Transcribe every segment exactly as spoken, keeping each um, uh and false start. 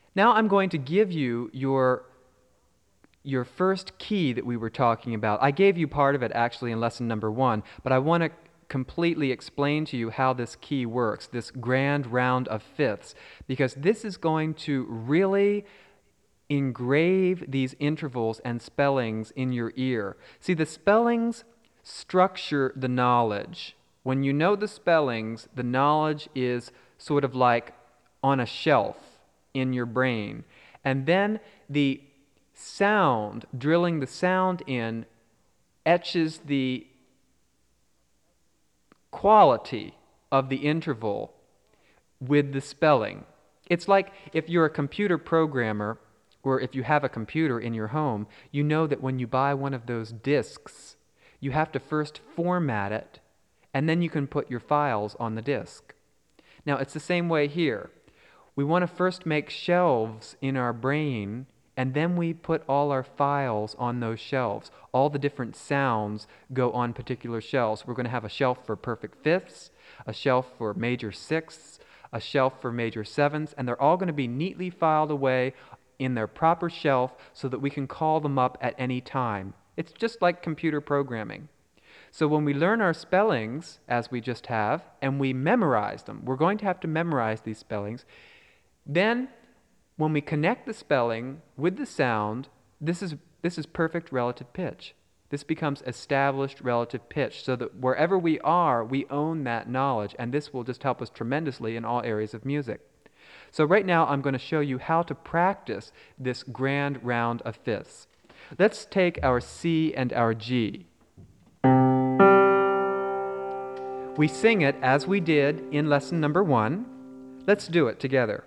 Now I'm going to give you your your first key that we were talking about. I gave you part of it actually in lesson number one, but I want to completely explain to you how this key works, this grand round of fifths, because this is going to really engrave these intervals and spellings in your ear. See, the spellings structure the knowledge. When you know the spellings, the knowledge is sort of like on a shelf in your brain. And then the sound, drilling the sound in, etches the quality of the interval with the spelling. It's like if you're a computer programmer, or if you have a computer in your home, you know that when you buy one of those disks, you have to first format it, and then you can put your files on the disk. Now, it's the same way here. We want to first make shelves in our brain, and then we put all our files on those shelves. All the different sounds go on particular shelves. We're going to have a shelf for perfect fifths, a shelf for major sixths, a shelf for major sevenths, and they're all going to be neatly filed away in their proper shelf so that we can call them up at any time. It's just like computer programming. So when we learn our spellings, as we just have, and we memorize them, we're going to have to memorize these spellings. Then, when we connect the spelling with the sound, this is, this is perfect relative pitch. This becomes established relative pitch, so that wherever we are, we own that knowledge, and this will just help us tremendously in all areas of music. So right now, I'm going to show you how to practice this grand round of fifths. Let's take our C and our G. We sing it as we did in lesson number one. Let's do it together.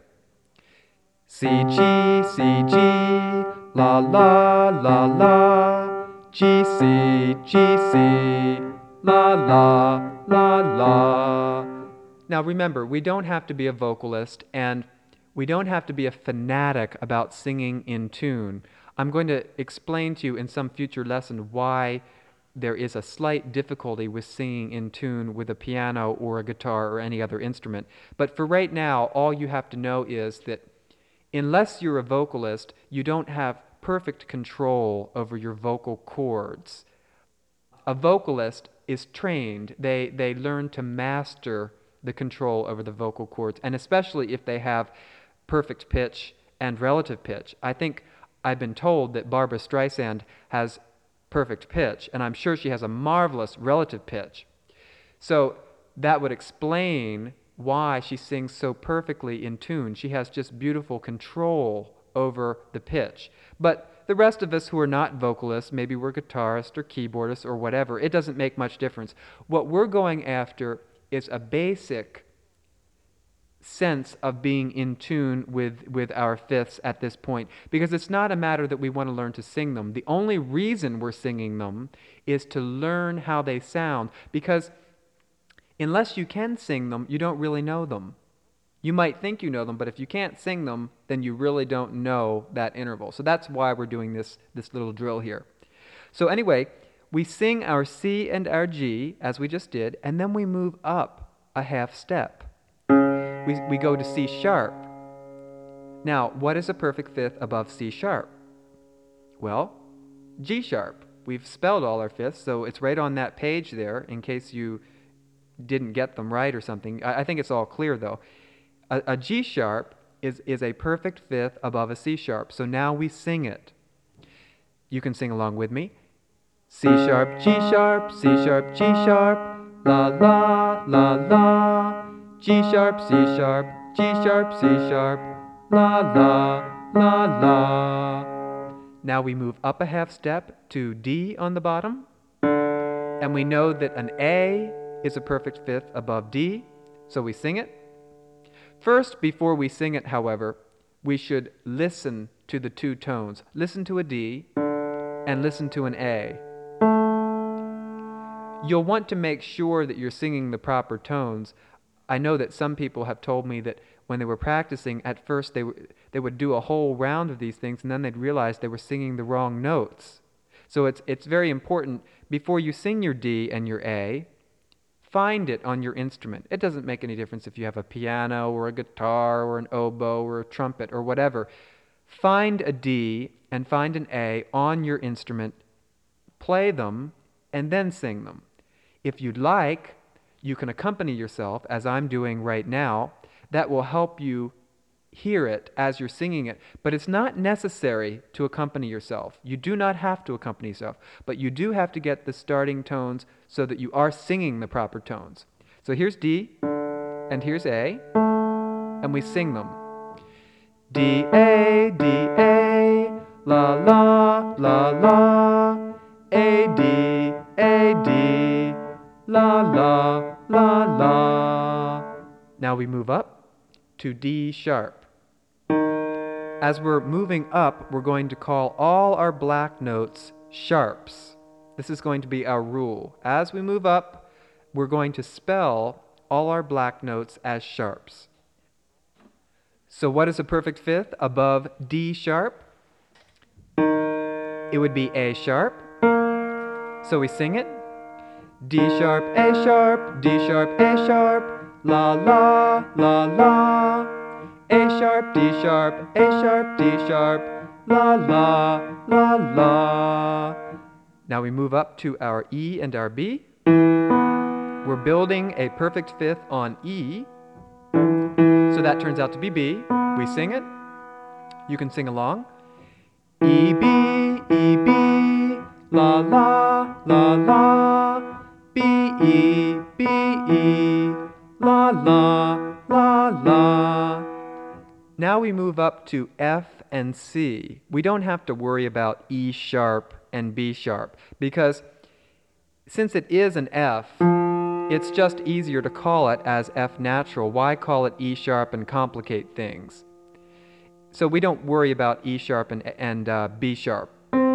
C, G, C, G, la, la, la, la, G, C, G, C, la, la, la, la. Now remember, we don't have to be a vocalist, and we don't have to be a fanatic about singing in tune. I'm going to explain to you in some future lesson why there is a slight difficulty with singing in tune with a piano or a guitar or any other instrument. But for right now, all you have to know is that unless you're a vocalist, you don't have perfect control over your vocal cords. A vocalist is trained. They, they learn to master the control over the vocal cords, and especially if they have perfect pitch and relative pitch. I think I've been told that Barbra Streisand has perfect pitch, and I'm sure she has a marvelous relative pitch. So that would explain why she sings so perfectly in tune. She has just beautiful control over the pitch. But the rest of us who are not vocalists, maybe we're guitarists or keyboardists or whatever, it doesn't make much difference. What we're going after is a basic sense of being in tune with, with our fifths at this point, because it's not a matter that we want to learn to sing them. The only reason we're singing them is to learn how they sound, because unless you can sing them, you don't really know them. You might think you know them, but if you can't sing them, then you really don't know that interval. So that's why we're doing this, this little drill here. So anyway, we sing our C and our G, as we just did, and then we move up a half step. We, we go to C sharp. Now, what is a perfect fifth above C sharp? Well, G sharp. We've spelled all our fifths, so it's right on that page there in case you didn't get them right or something. I, I think it's all clear, though. A, a G sharp is, is a perfect fifth above a C sharp, so now we sing it. You can sing along with me. C sharp, G sharp, C sharp, G sharp, la, la, la, la. G sharp, C sharp, G sharp, C sharp, la, la, la, la. Now we move up a half step to D on the bottom, and we know that an A is a perfect fifth above D, so we sing it. First, before we sing it, however, we should listen to the two tones. Listen to a D and listen to an A. You'll want to make sure that you're singing the proper tones. I know that some people have told me that when they were practicing, at first they, w- they would do a whole round of these things, and then they'd realize they were singing the wrong notes. So it's, it's very important, before you sing your D and your A, find it on your instrument. It doesn't make any difference if you have a piano or a guitar or an oboe or a trumpet or whatever. Find a D and find an A on your instrument, play them, and then sing them. If you'd like, you can accompany yourself, as I'm doing right now. That will help you hear it as you're singing it, but it's not necessary to accompany yourself. You do not have to accompany yourself, but you do have to get the starting tones so that you are singing the proper tones. So here's D, and here's A, and we sing them. D, A, D, A, la, la, la, la, A, D, A, D, la, la, la, la. Now we move up to D sharp. As we're moving up, we're going to call all our black notes sharps. This is going to be our rule. As we move up, we're going to spell all our black notes as sharps. So what is a perfect fifth above D sharp? It would be A sharp. So we sing it. D sharp, A sharp, D sharp, A sharp, la, la, la, la. A sharp, D sharp, A sharp, D sharp, la, la, la, la. Now we move up to our E and our B. We're building a perfect fifth on E, so that turns out to be B. We sing it. You can sing along. E, B, E, B, la, la, la, la. B, E, B, E, la, la, la, la. Now we move up to F and C. We don't have to worry about E sharp and B sharp because since it is an F, it's just easier to call it as F natural. Why call it E sharp and complicate things? So we don't worry about E sharp and, and uh, B sharp.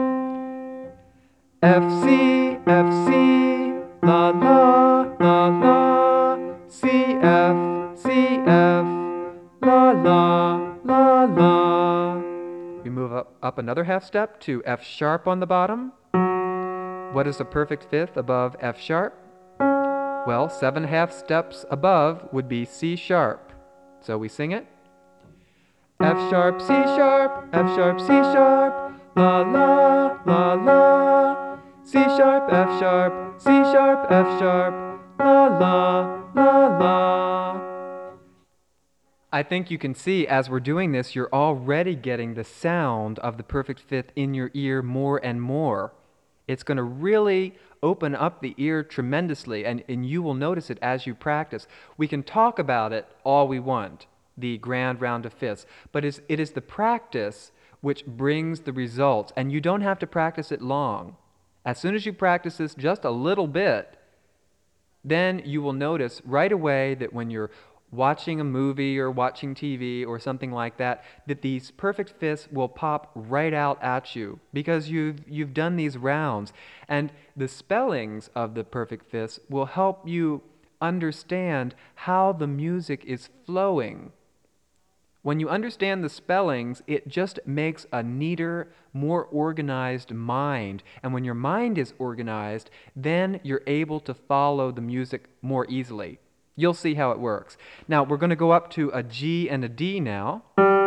F, C, F, C, la, la, la, la, C, F, C, F, la, la, la, la. We move up, up another half step to F sharp on the bottom. What is a perfect fifth above F sharp? Well, seven half steps above would be C sharp. So we sing it. F sharp, C sharp, F sharp, C sharp, la, la, la, la. C sharp, F sharp, C sharp, F sharp, la, la, la, la. I think you can see as we're doing this, you're already getting the sound of the perfect fifth in your ear more and more. It's going to really open up the ear tremendously, and, and you will notice it as you practice. We can talk about it all we want, the grand round of fifths, but it's, it is the practice which brings the results, and you don't have to practice it long. As soon as you practice this just a little bit, then you will notice right away that when you're watching a movie or watching T V or something like that, that these perfect fifths will pop right out at you because you've, you've done these rounds. And the spellings of the perfect fifths will help you understand how the music is flowing. When you understand the spellings, it just makes a neater, more organized mind. And when your mind is organized, then you're able to follow the music more easily. You'll see how it works. Now, we're going to go up to a G and a D now.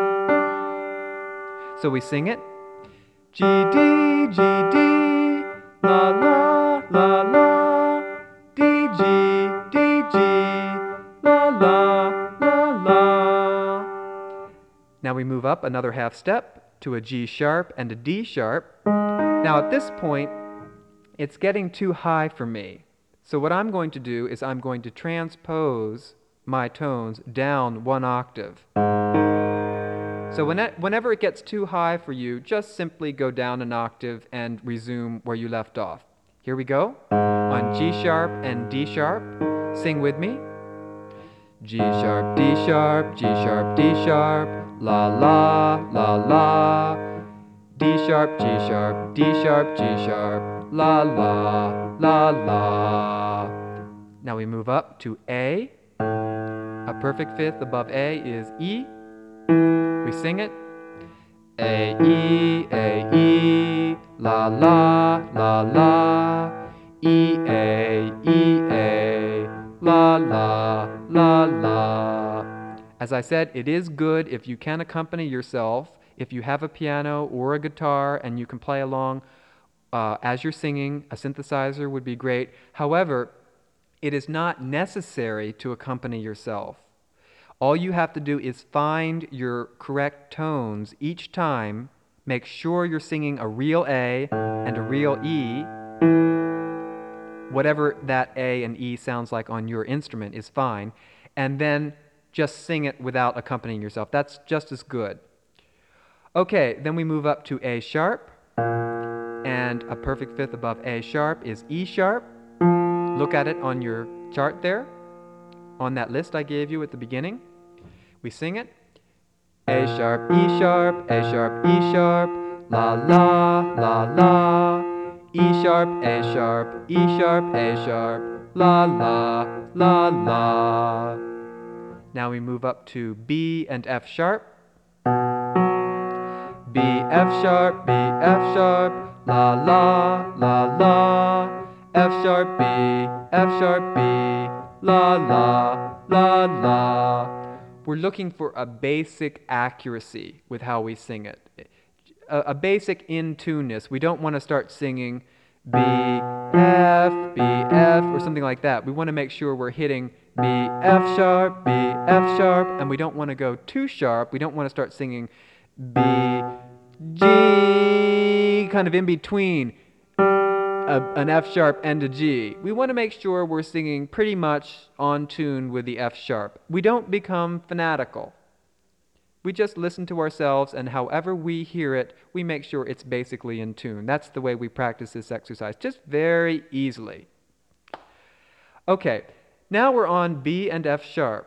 So we sing it. G, D, G, D, la, la, la, la. D, G, D, G, la, la, la, la. Now we move up another half step to a G sharp and a D sharp. Now at this point, it's getting too high for me. So what I'm going to do is I'm going to transpose my tones down one octave. So when it, whenever it gets too high for you, just simply go down an octave and resume where you left off. Here we go. On G sharp and D sharp, sing with me. G sharp, D sharp, G sharp, D sharp, la la, la la. D sharp, G sharp, D sharp, G sharp, la la, la la. Now we move up to A. A perfect fifth above A is E. We sing it. A, E, A, E, la la, la la. E, A, E, A, la, la, la, la. As I said, it is good if you can accompany yourself. If you have a piano or a guitar and you can play along uh, as you're singing, a synthesizer would be great. However, it is not necessary to accompany yourself. All you have to do is find your correct tones each time. Make sure you're singing a real A and a real E. Whatever that A and E sounds like on your instrument is fine. And then just sing it without accompanying yourself. That's just as good. Okay, then we move up to A sharp. And a perfect fifth above A sharp is E sharp. Look at it on your chart there, on that list I gave you at the beginning. We sing it. A sharp, E sharp, A sharp, E sharp, la la, la la. E sharp, A sharp, E sharp, A sharp, la la, la la. Now we move up to B and F sharp. B, F sharp, B, F sharp, la la, la la. F sharp, B, F sharp, B, la la, la la. We're looking for a basic accuracy with how we sing it. A, a basic in-tuneness. We don't want to start singing B, F, B, F, or something like that. We want to make sure we're hitting B, F sharp, B, F sharp, and we don't want to go too sharp. We don't want to start singing B, G, kind of in between a, an F sharp and a G. We want to make sure we're singing pretty much on tune with the F sharp. We don't become fanatical. We just listen to ourselves, and however we hear it, we make sure it's basically in tune. That's the way we practice this exercise, just very easily. Okay, now we're on B and F sharp.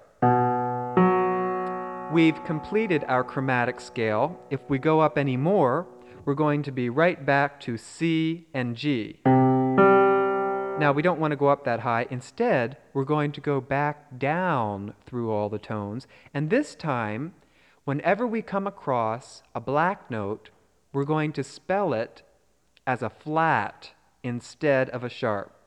We've completed our chromatic scale. If we go up any more, we're going to be right back to C and G. Now, we don't want to go up that high. Instead, we're going to go back down through all the tones. And this time, whenever we come across a black note, we're going to spell it as a flat instead of a sharp.